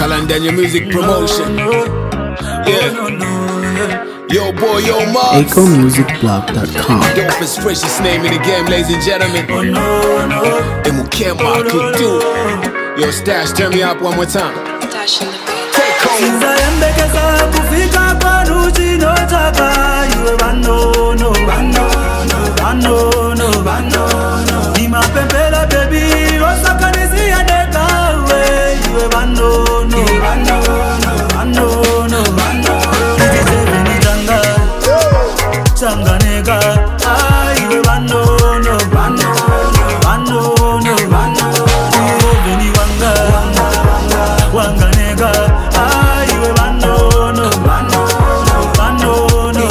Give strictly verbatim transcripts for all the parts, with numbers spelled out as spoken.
Kalandanya Music Promotion. Yeah. Yo boy, yo Mars. Echo Music Blog dot com. Dopest, freshest name in the game, ladies and gentlemen. And we can't mark it too. Yo Stash, turn me up one more time. Stash in the beat. Take home. Sinzayembekeza kufika kwanu chinotaka iwe vanono vanono vanono vanono nimapempela baby osakanisiya nekawe iwe vanono vanono vanono vanono izisevenitanga changaneka iwe vanono vanono vanono vanono uveni wanga wanganeka iwe vanono vanono vanono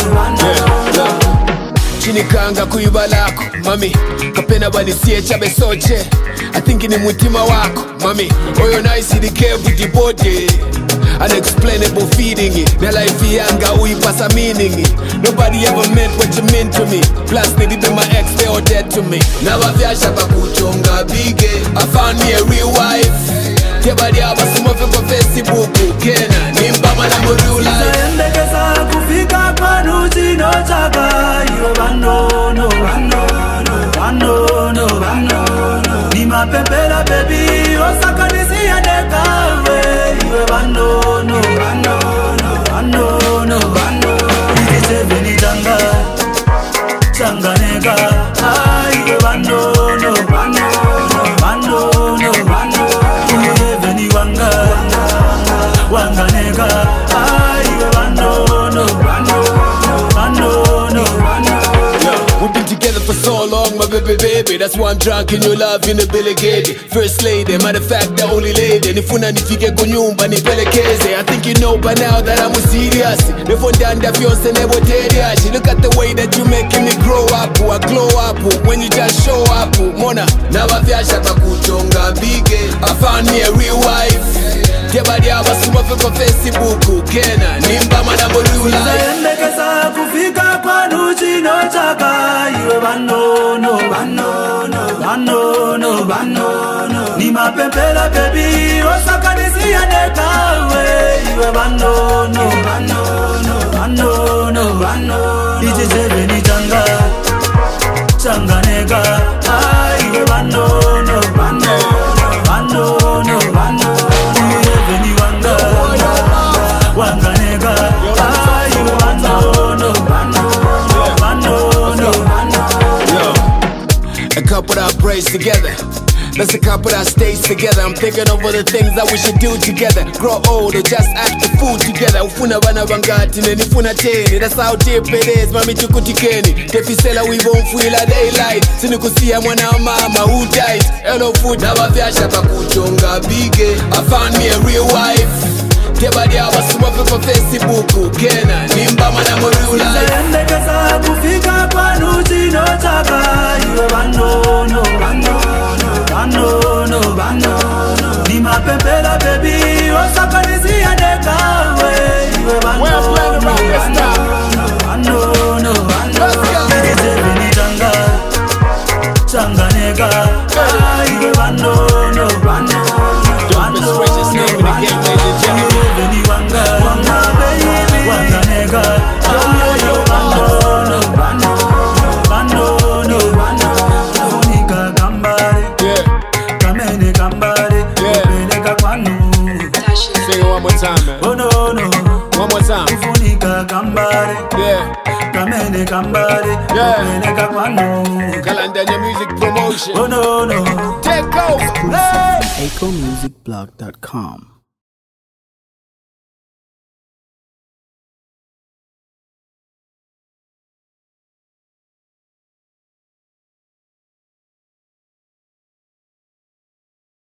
chinikanga kuiba lako mami kapena banisiye chabe soche I think ni mutima wako mami oyo nice the care with the body unexplainable feeding it na life yanga uipasa meaning it nobody ever meant what you meant to me plus maybe be my ex they all dead to me na bavyasha bakuchonga bige I found me a real wife kebali abasuma fe kwa Facebook kena nimba mana mo real life Sinzayembekeza kufika kwanu chinotaka iwe vanono vanono vanono vanono nimapempela baby osakanisiya nekawe iwe vanono vanono vanono vanono izisevenitanga changaneka iwe vanono vanono vanono vanono uveni wanga wanganeka iwe vanono vanono vanono vanono. We've been together for so long, my baby, baby. That's why I'm drunk in your love in the Billy Gate. First lady, matter of fact, the only lady. Nifuna nifike kunyumba nipelekeze. I think you know by now that I'm serious. Nifondanda fiance nebo teriashi. Look at the way that you making me grow up, I glow up when you just show up. Mona, naba vyasha bakuchonga bige. I found me a real wife. Kebali abasuma fe kwa Facebook kena nimba mana molula. Sinzayembekeza kufika kwanu chinotaka iwe vanono vanono vanono vanono nimapempela baby osakanisiya nekawe iwe vanono vanono vanono vanono izisevenitanga changaneka iwe vanono vanono vanono vanono uveni wanga wanganeka iwe vanono vanono vanono vanono. A couple that prays together. Let's a couple that stays together. I'm thinking over the things that we should do together. Grow old or just act the fool together. Ufuna bana bangati nifuna teni. That's how deep it is, mami chukutikeni. Tefisela we won't feel a daylight. Sinikusia mwana mama who died. Hello food, naba vyasha bakuchonga bige. I found me a real wife. Kebali abasuma fe kwa Facebook kena nimba mana mo real life. Sinzayembekeza kufika kwanu chinotaka iwe vanono vanono vanono vanono nimapempela baby osakanisiya nekawe iwe vanono vanono vanono vanono izisevenitanga changaneka iwe vanono vanono Dopest, freshest name in the game, ladies and gentlemen. uveni wanga wanganeka iwe vanono vanono vanono funika kambale Yeah, kamene kambale upeleka kwanu Stash in the sing it one more time, man. oh no no One more time. funika kambale Yeah, kamene kambale Yeah. upeleka kwanu Kalandanya Music Promotion. oh no no Take over. Hey! Echo Music Blog dot com.